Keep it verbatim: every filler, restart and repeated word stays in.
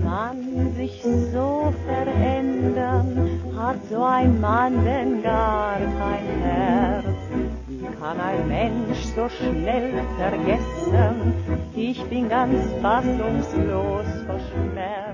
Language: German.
kann sich so verändern? Hat so ein Mann denn gar kein Herz? Wie kann ein Mensch so schnell vergessen? Ich bin ganz fassungslos vor Schmerz.